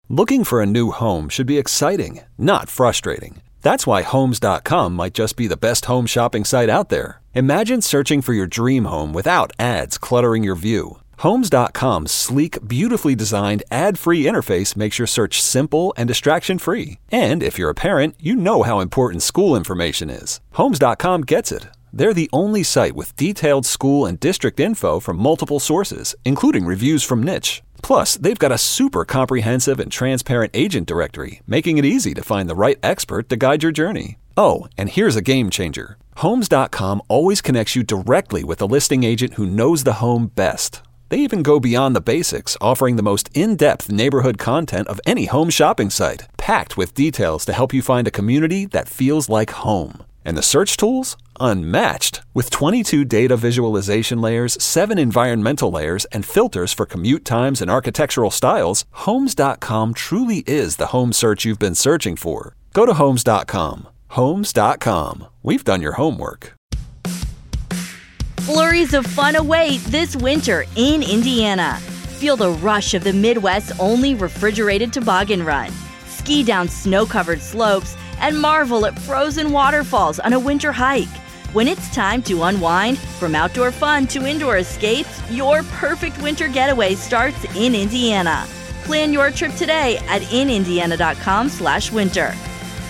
Looking for a new home should be exciting, not frustrating. That's why Homes.com might just be the best home shopping site out there. Imagine searching for your dream home without ads cluttering your view. Homes.com's sleek, beautifully designed, ad-free interface makes your search simple and distraction-free. And if you're a parent, you know how important school information is. Homes.com gets it. They're the only site with detailed school and district info from multiple sources, including reviews from Niche. Plus, they've got a super comprehensive and transparent agent directory, making it easy to find the right expert to guide your journey. Oh, and here's a game changer. Homes.com always connects you directly with a listing agent who knows the home best. They even go beyond the basics, offering the most in-depth neighborhood content of any home shopping site, packed with details to help you find a community that feels like home. And the search tools? Unmatched. With 22 data visualization layers, 7 environmental layers, and filters for commute times and architectural styles, Homes.com truly is the home search you've been searching for. Go to Homes.com. Homes.com. We've done your homework. Flurries of fun await this winter in Indiana. Feel the rush of the Midwest's only refrigerated toboggan run. Ski down snow-covered slopes and marvel at frozen waterfalls on a winter hike. When it's time to unwind, from outdoor fun to indoor escapes, your perfect winter getaway starts in Indiana. Plan your trip today at inindiana.com/winter.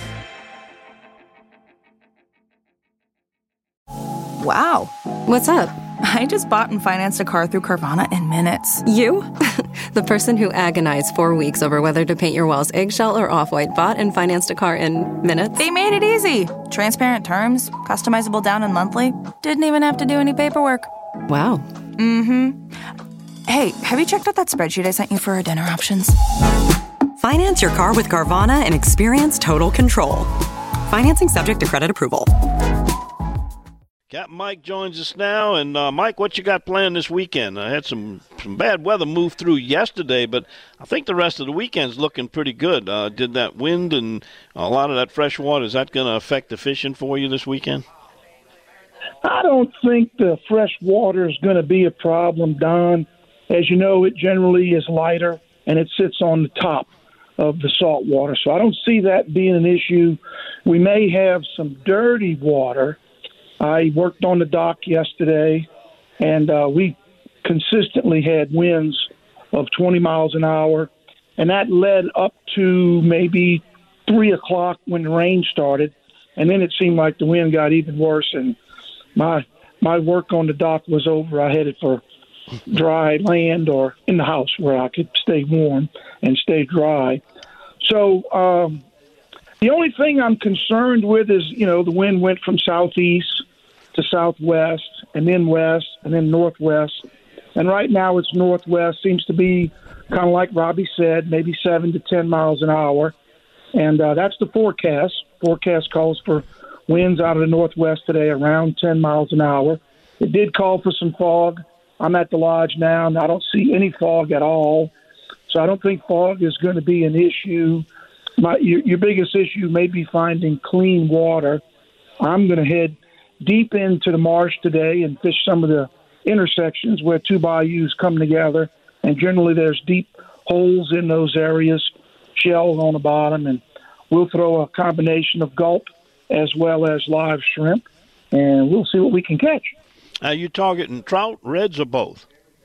Wow. What's up? I just bought and financed a car through Carvana in minutes. You? The person who agonized 4 weeks over whether to paint your walls eggshell or off-white bought and financed a car in minutes? They made it easy. Transparent terms, customizable down and monthly. Didn't even have to do any paperwork. Wow. Mm-hmm. Hey, have you checked out that spreadsheet I sent you for our dinner options? Finance your car with Carvana and experience total control. Financing subject to credit approval. Captain Mike joins us now. And, Mike, what you got planned this weekend? I had some bad weather move through yesterday, but I think the rest of the weekend's looking pretty good. Did that wind and a lot of that fresh water, is that going to affect the fishing for you this weekend? I don't think the fresh water is going to be a problem, Don. As you know, it generally is lighter, and it sits on the top of the salt water. So I don't see that being an issue. We may have some dirty water. I worked on the dock yesterday, and we consistently had winds of 20 miles an hour, and that led up to maybe 3 o'clock when the rain started, and then it seemed like the wind got even worse, and my work on the dock was over. I headed for dry land or in the house where I could stay warm and stay dry. So the only thing I'm concerned with is, the wind went from southeast to southwest and then west and then northwest. And right now it's northwest, seems to be kind of like Robbie said, maybe 7 to 10 miles an hour. And that's the forecast. Forecast calls for winds out of the northwest today around 10 miles an hour. It did call for some fog. I'm at the lodge now, and I don't see any fog at all. So I don't think fog is going to be an issue. Your biggest issue may be finding clean water. I'm going to head deep into the marsh today and fish some of the intersections where two bayous come together. And generally there's deep holes in those areas, shells on the bottom, and we'll throw a combination of gulp as well as live shrimp, and we'll see what we can catch. Are you targeting trout, reds, or both?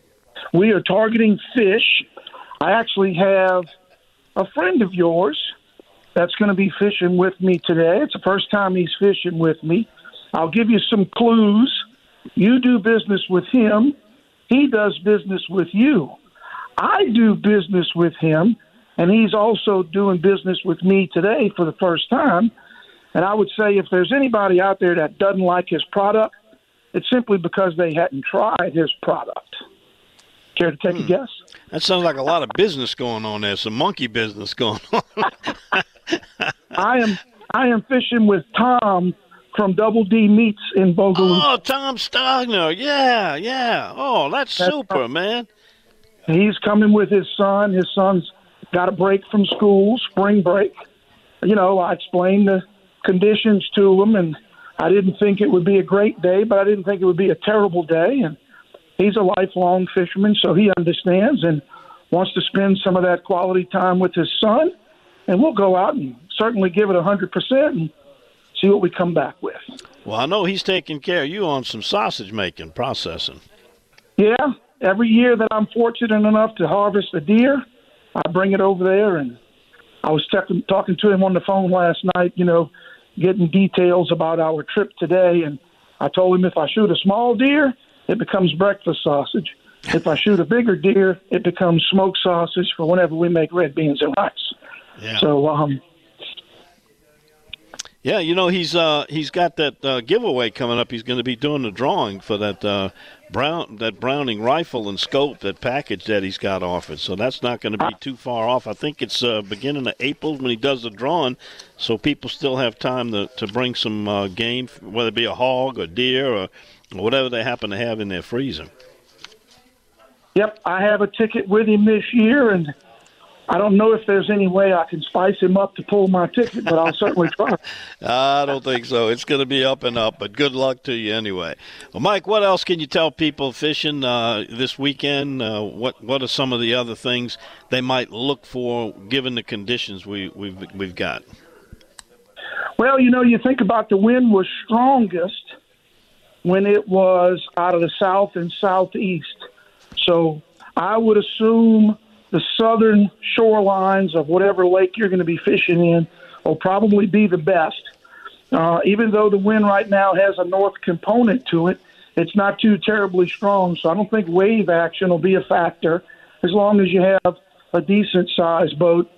We are targeting fish. I actually have a friend of yours that's going to be fishing with me today. It's the first time he's fishing with me. I'll give you some clues. You do business with him. He does business with you. I do business with him, and he's also doing business with me today for the first time. And I would say if there's anybody out there that doesn't like his product, it's simply because they hadn't tried his product. Care to take a guess? That sounds like a lot of business going on there, some monkey business going on. I am fishing with Tom from Double D Meats in Bogalusa. Oh, Tom Stogner. Yeah. Oh, that's super, man. He's coming with his son. His son's got a break from school, spring break. I explained the conditions to him, and I didn't think it would be a great day, but I didn't think it would be a terrible day. And he's a lifelong fisherman, so he understands. And wants to spend some of that quality time with his son, and we'll go out and certainly give it 100% and see what we come back with. Well, I know he's taking care of you on some sausage making, processing. Yeah, every year that I'm fortunate enough to harvest a deer, I bring it over there, and I was talking to him on the phone last night, getting details about our trip today, and I told him if I shoot a small deer, it becomes breakfast sausage. If I shoot a bigger deer, it becomes smoked sausage for whenever we make red beans and rice. Yeah. So, yeah, he's got that giveaway coming up. He's going to be doing the drawing for that Browning rifle and scope, that package that he's got offered. So that's not going to be too far off. I think it's beginning of April when he does the drawing, so people still have time to bring some game, whether it be a hog or deer or whatever they happen to have in their freezer. Yep, I have a ticket with him this year, and I don't know if there's any way I can spice him up to pull my ticket, but I'll certainly try. I don't think so. It's going to be up and up, but good luck to you anyway. Well, Mike, what else can you tell people fishing this weekend? What are some of the other things they might look for given the conditions we've got? Well, you think about the wind was strongest when it was out of the south and southeast. So I would assume the southern shorelines of whatever lake you're going to be fishing in will probably be the best. Even though the wind right now has a north component to it, it's not too terribly strong. So I don't think wave action will be a factor as long as you have a decent-sized boat.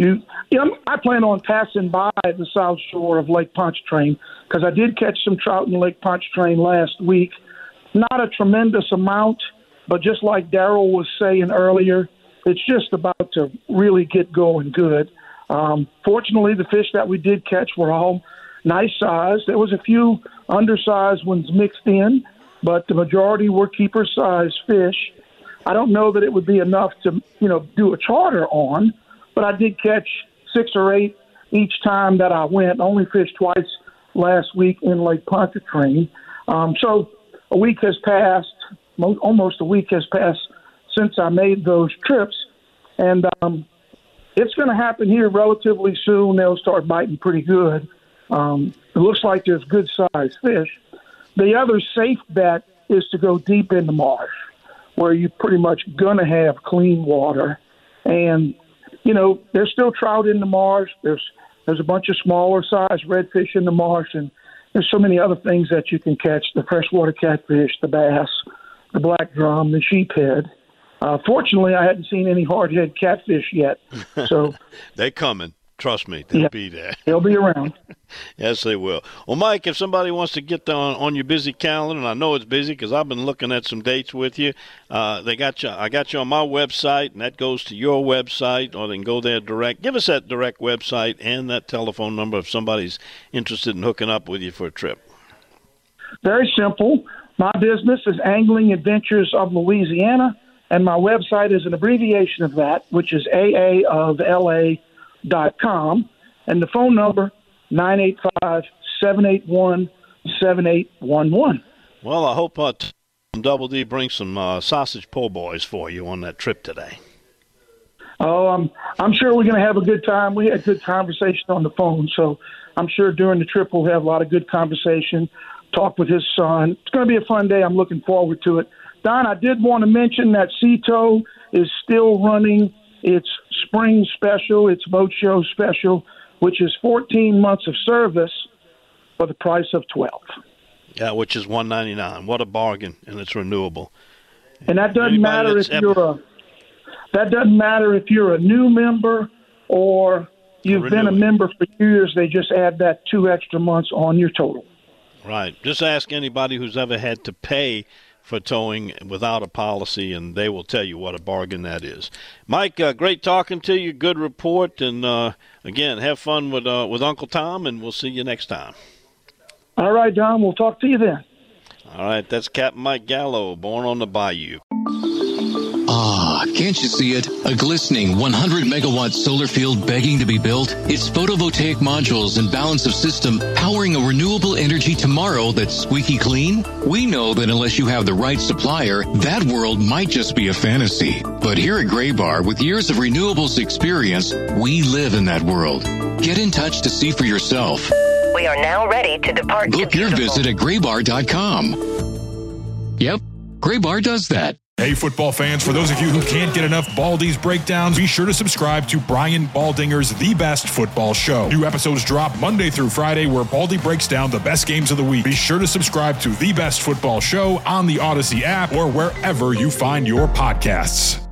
I plan on passing by the south shore of Lake Pontchartrain because I did catch some trout in Lake Pontchartrain last week. Not a tremendous amount, but just like Darrell was saying earlier, it's just about to really get going good. Fortunately, the fish that we did catch were all nice size. There was a few undersized ones mixed in, but the majority were keeper-sized fish. I don't know that it would be enough to, do a charter on, but I did catch 6 or 8 each time that I went. Only fished twice last week in Lake Pontchartrain. So a week has passed. Almost a week has passed since I made those trips, and it's going to happen here relatively soon. They'll start biting pretty good. It looks like there's good-sized fish. The other safe bet is to go deep in the marsh, where you're pretty much going to have clean water. And, there's still trout in the marsh. There's a bunch of smaller-sized redfish in the marsh, and there's so many other things that you can catch, the freshwater catfish, the bass, the black drum, the sheephead. Fortunately, I hadn't seen any hardhead catfish yet. So they're coming. Trust me, they'll be there. They'll be around. Yes, they will. Well, Mike, if somebody wants to get on your busy calendar, and I know it's busy because I've been looking at some dates with you, I got you on my website, and that goes to your website, or they can go there direct. Give us that direct website and that telephone number if somebody's interested in hooking up with you for a trip. Very simple. My business is Angling Adventures of Louisiana, and my website is an abbreviation of that, which is aaofla.com, and the phone number, 985-781-7811. Well, I hope Double D brings some sausage po' boys for you on that trip today. Oh, I'm sure we're going to have a good time. We had good conversation on the phone, so I'm sure during the trip we'll have a lot of good conversation, talk with his son. It's going to be a fun day. I'm looking forward to it. Don, I did want to mention that Sea-Tow is still running its spring special, its boat show special, which is 14 months of service for the price of 12. Yeah, which is $199. What a bargain, and it's renewable. And that doesn't matter if you're a new member or you've been a member for years. They just add that 2 extra months on your total. Right. Just ask anybody who's ever had to pay for towing without a policy, and they will tell you what a bargain that is. Mike, great talking to you. Good report. And, again, have fun with Uncle Tom, and we'll see you next time. All right, Don. We'll talk to you then. All right. That's Captain Mike Gallo, born on the bayou. Ah. Can't you see it? A glistening 100-megawatt solar field begging to be built? It's photovoltaic modules and balance of system powering a renewable energy tomorrow that's squeaky clean? We know that unless you have the right supplier, that world might just be a fantasy. But here at Graybar, with years of renewables experience, we live in that world. Get in touch to see for yourself. We are now ready to depart. Book your visit at graybar.com. Yep, Graybar does that. Hey, football fans, for those of you who can't get enough Baldy's breakdowns, be sure to subscribe to Brian Baldinger's The Best Football Show. New episodes drop Monday through Friday where Baldy breaks down the best games of the week. Be sure to subscribe to The Best Football Show on the Odyssey app or wherever you find your podcasts.